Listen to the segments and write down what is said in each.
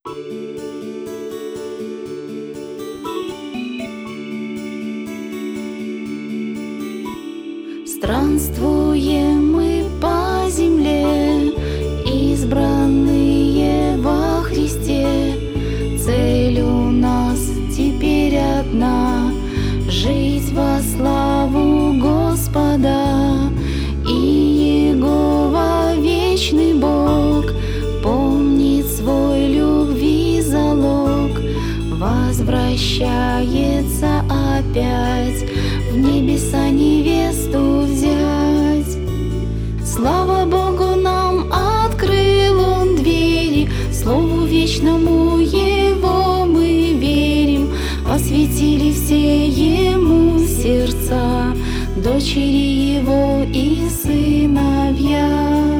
Странствуем мы по земле, избранные во Христе. Цель у нас теперь одна — жить во славу Господа. И Иегова, вечный Бог, помнит свой любви залог, возвращается опять в небеса невесту взять. Слава Богу, нам открыл Он двери, Слову вечному Его мы верим. Посвятили все Ему сердца, дочери Его и сыновья.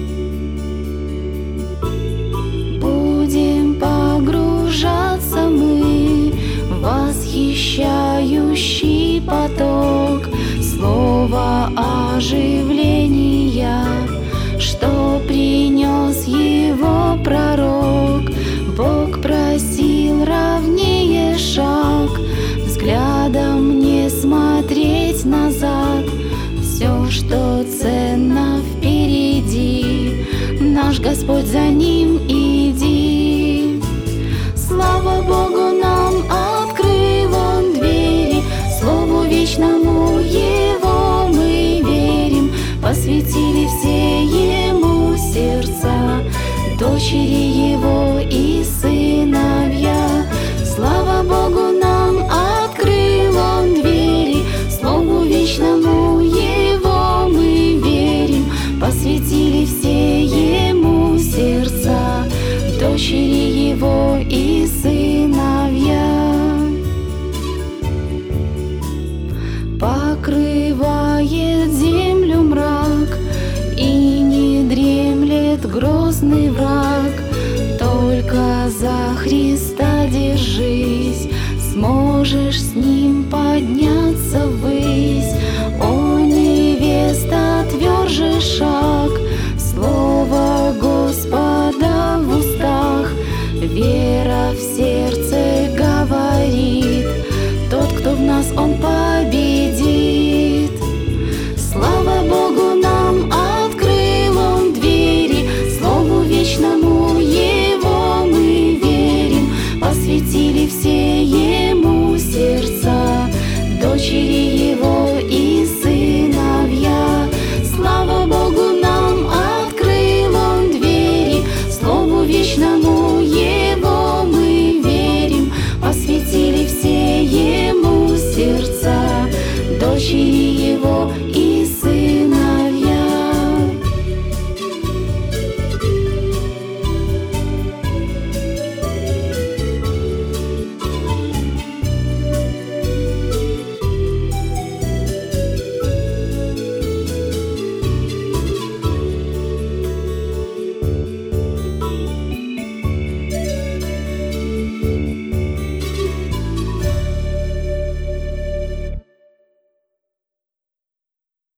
Будем погружаться мы в восхищающий поток слова оживления, что принес его пророк. Бог просил равнее шаг, взглядом не смотреть назад. Все, что ценно впереди, наш Господь, за ним иди. Слава Богу, нам открыл Он двери, Слову вечному Его мы верим. Посвятили все Ему сердца, дочери Его и сыновья. Слава Богу, нам открыл Он двери, Слову вечному Его мы верим. Посвятили все Ему сердца, дочери Его и сыновья. Покрывает землю мрак, и не дремлет грозный враг. Только за Христа держись, сможешь с Ним подняться ввысь.